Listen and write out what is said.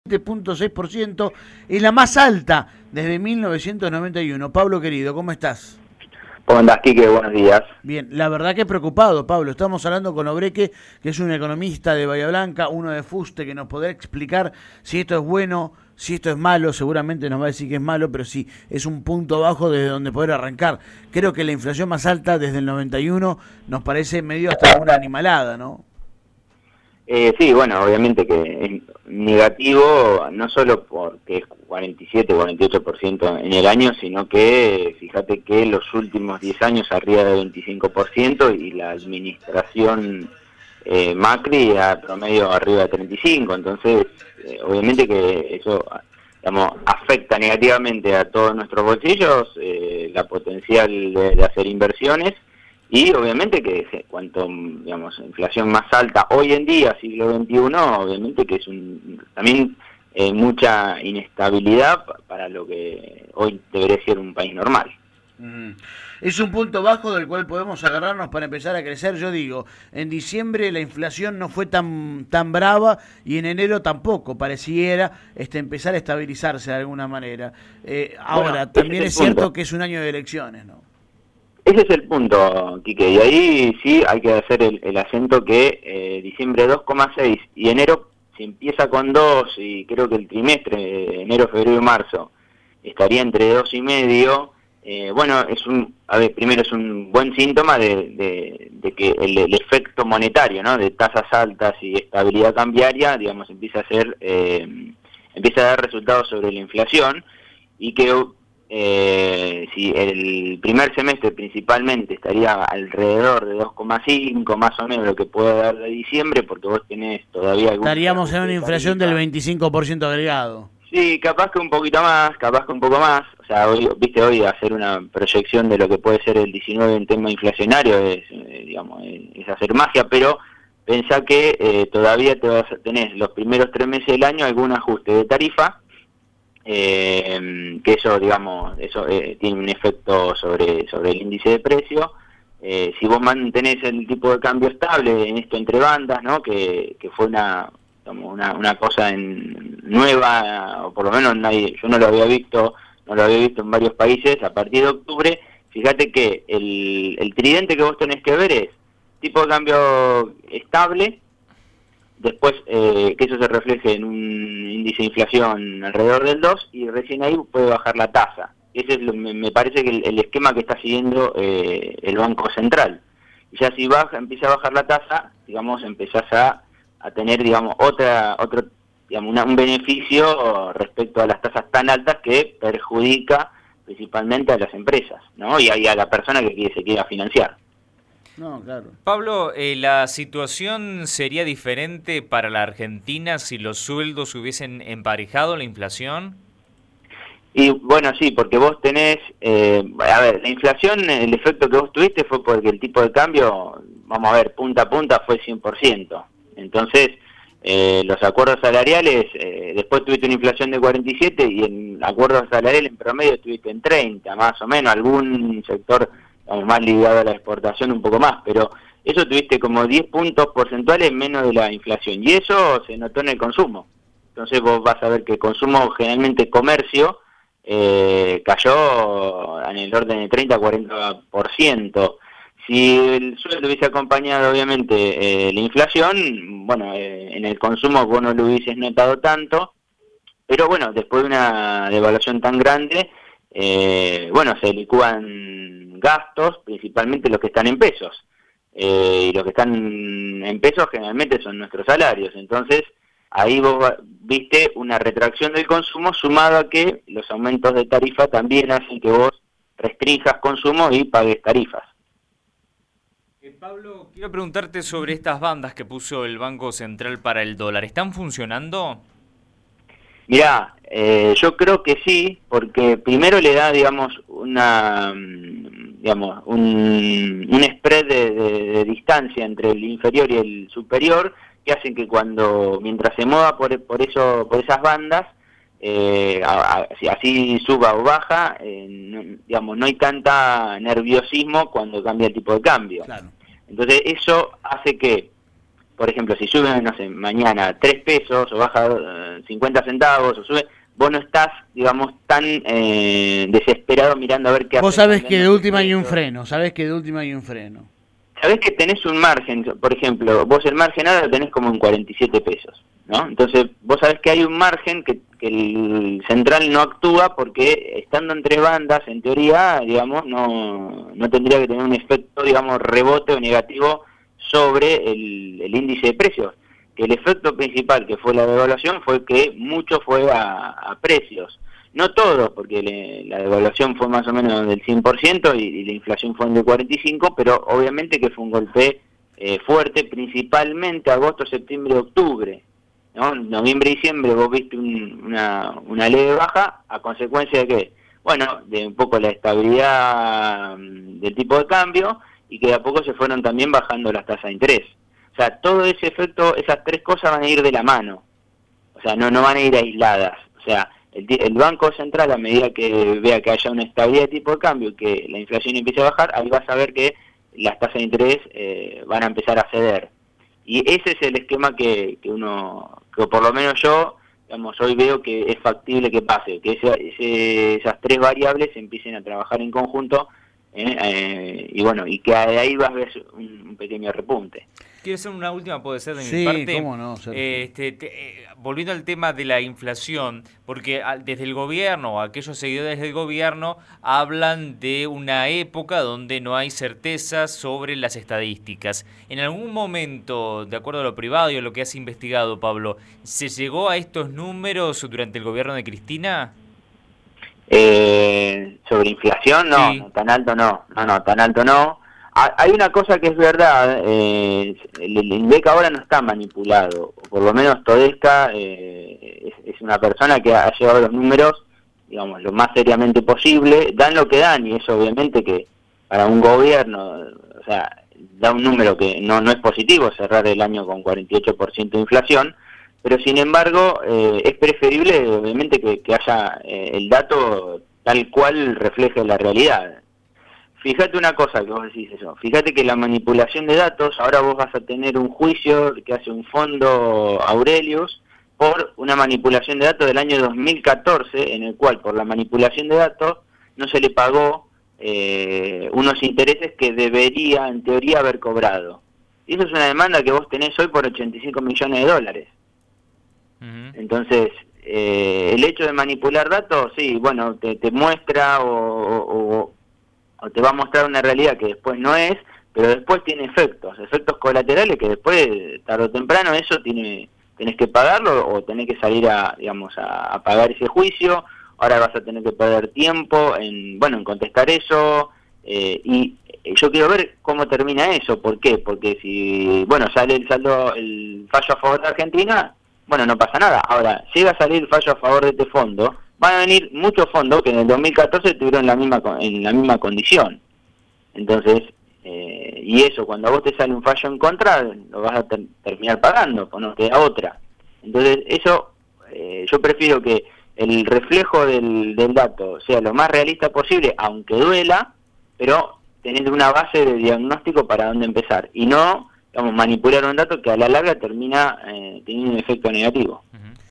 7,6%, es la más alta desde 1991. Pablo querido, ¿cómo estás? ¿Cómo andás, Quique? Buenos días. Bien, la verdad que preocupado, Pablo. Estamos hablando con Obreque, que es un economista de Bahía Blanca, uno de Fuste, que nos podrá explicar si esto es bueno, si esto es malo. Seguramente nos va a decir que es malo, pero sí, es un punto bajo desde donde poder arrancar. Creo que la inflación más alta desde el 91 nos parece medio hasta una animalada, ¿no? Sí, bueno, obviamente que es negativo, no solo porque es 47, 48% en el año, sino que fíjate que los últimos 10 años arriba de 25% y la administración Macri a promedio arriba de 35%, entonces obviamente que eso, digamos, afecta negativamente a todos nuestros bolsillos, la potencial de hacer inversiones. Y obviamente que cuanto, digamos, inflación más alta hoy en día, siglo XXI, obviamente que es también mucha inestabilidad para lo que hoy debería ser un país normal. Es un punto bajo del cual podemos agarrarnos para empezar a crecer. Yo digo, en diciembre la inflación no fue tan brava y en enero tampoco, pareciera empezar a estabilizarse de alguna manera. Ahora, bueno, también es cierto que es un año de elecciones, ¿no? Ese es el punto, Quique, y ahí sí hay que hacer el acento que diciembre 2,6 y enero, si empieza con 2 y creo que el trimestre, enero, febrero y marzo, estaría entre 2,5, bueno, primero es un buen síntoma de que el efecto monetario, ¿no?, de tasas altas y estabilidad cambiaria, digamos, empieza a dar resultados sobre la inflación, y que si el primer semestre principalmente estaría alrededor de 2,5, más o menos lo que puede dar de diciembre, porque vos tenés todavía... Estaríamos en una inflación del 25% agregado. Sí, capaz que un poquito más, capaz que un poco más. O sea, hoy hacer una proyección de lo que puede ser el 19 en tema inflacionario es hacer magia, pero pensá que todavía tenés los primeros 3 meses del año algún ajuste de tarifa, que eso, digamos, tiene un efecto sobre el índice de precio. Si vos mantenés el tipo de cambio estable en esto entre bandas, ¿no?, que fue una cosa nueva, o por lo menos yo no lo había visto en varios países a partir de octubre. Fíjate que el tridente que vos tenés que ver es tipo de cambio estable, después que eso se refleje en un índice de inflación alrededor del 2, y recién ahí puede bajar la tasa. Ese es me parece que el esquema que está siguiendo el Banco Central. Y ya si empieza a bajar la tasa, digamos, empezás a tener, digamos, un beneficio respecto a las tasas tan altas que perjudica principalmente a las empresas, ¿no?, y a la persona que se quiera financiar. No, claro. Pablo, ¿la situación sería diferente para la Argentina si los sueldos hubiesen emparejado la inflación? Y bueno, sí, porque vos tenés, la inflación, el efecto que vos tuviste fue porque el tipo de cambio, vamos a ver, punta a punta fue 100%. Entonces, los acuerdos salariales, después tuviste una inflación de 47 y en acuerdos salariales en promedio estuviste en 30, más o menos, algún sector más ligado a la exportación un poco más, pero eso tuviste como 10 puntos porcentuales menos de la inflación, y eso se notó en el consumo. Entonces vos vas a ver que el consumo, generalmente comercio, cayó en el orden de 30-40%. Si el sueldo hubiese acompañado obviamente la inflación, bueno, en el consumo vos no lo hubieses notado tanto, pero bueno, después de una devaluación tan grande, se licúan gastos, principalmente los que están en pesos, y los que están en pesos generalmente son nuestros salarios. Entonces ahí vos viste una retracción del consumo, sumado a que los aumentos de tarifa también hacen que vos restrinjas consumo y pagues tarifas. Pablo, quiero preguntarte sobre estas bandas que puso el Banco Central para el dólar. ¿Están funcionando? Mirá, yo creo que sí, porque primero le da, digamos, un spread de distancia entre el inferior y el superior, que hacen que mientras se mueva por esas bandas, así suba o baja, no hay tanta nerviosismo cuando cambia el tipo de cambio. Claro. Entonces eso hace que por ejemplo, si sube, no sé, mañana 3 pesos o baja 50 centavos o sube, vos no estás, digamos, tan desesperado mirando a ver qué hace. Vos sabés que de última hay un freno, sabés que de última hay un freno. Sabés que tenés un margen, por ejemplo, vos el margen ahora lo tenés como en 47 pesos, ¿no? Entonces, vos sabés que hay un margen que el central no actúa porque estando en 3 bandas, en teoría, digamos, no tendría que tener un efecto, digamos, rebote o negativo sobre el índice de precios. Que el efecto principal que fue la devaluación fue que mucho fue a precios. No todo, porque la devaluación fue más o menos del 100% y la inflación fue del 45%, pero obviamente que fue un golpe fuerte, principalmente agosto, septiembre, octubre, ¿no? Noviembre y diciembre vos viste una leve baja, ¿a consecuencia de qué? Bueno, de un poco la estabilidad del tipo de cambio, y que de a poco se fueron también bajando las tasas de interés. O sea, todo ese efecto, esas 3 cosas van a ir de la mano. O sea, no van a ir aisladas. O sea, el Banco Central, a medida que vea que haya una estabilidad de tipo de cambio, que la inflación empiece a bajar, ahí vas a ver que las tasas de interés van a empezar a ceder. Y ese es el esquema que por lo menos yo, digamos, hoy veo que es factible que pase, que esas 3 variables empiecen a trabajar en conjunto, y bueno, y que de ahí vas a ver un pequeño repunte. Quiero hacer una última, puede ser de mi Sí, parte. cómo no, Volviendo al tema de la inflación, porque desde el gobierno, aquellos seguidores del gobierno, hablan de una época donde no hay certezas sobre las estadísticas. En algún momento, de acuerdo a lo privado y a lo que has investigado, Pablo, ¿se llegó a estos números durante el gobierno de Cristina? Sobre inflación, no, sí. Tan alto no, tan alto no. Hay una cosa que es verdad, el INDEC ahora no está manipulado, o por lo menos Todesca es una persona que ha llevado los números, digamos, lo más seriamente posible, dan lo que dan, y eso obviamente que para un gobierno, o sea, da un número que no es positivo, cerrar el año con 48% de inflación, pero sin embargo es preferible obviamente que haya el dato tal cual refleje la realidad. Fíjate una cosa que vos decís eso, fíjate que la manipulación de datos, ahora vos vas a tener un juicio que hace un fondo Aurelius por una manipulación de datos del año 2014, en el cual por la manipulación de datos no se le pagó unos intereses que debería en teoría haber cobrado. Y eso es una demanda que vos tenés hoy por 85 millones de dólares. Entonces, el hecho de manipular datos, sí, bueno, te muestra o te va a mostrar una realidad que después no es, pero después tiene efectos colaterales que después, tarde o temprano, eso tenés que pagarlo o tenés que salir a pagar ese juicio. Ahora vas a tener que perder tiempo en contestar eso, y yo quiero ver cómo termina eso. ¿Por qué? Porque si, sale el fallo a favor de Argentina, no pasa nada. Ahora, llega a salir el fallo a favor de este fondo, van a venir muchos fondos que en el 2014 estuvieron en la misma condición. Entonces, y eso, cuando a vos te sale un fallo en contra, lo vas a terminar pagando, pues no queda otra. Entonces, eso, yo prefiero que el reflejo del dato sea lo más realista posible, aunque duela, pero tener una base de diagnóstico para dónde empezar, y no, manipular un dato que a la larga termina teniendo un efecto negativo.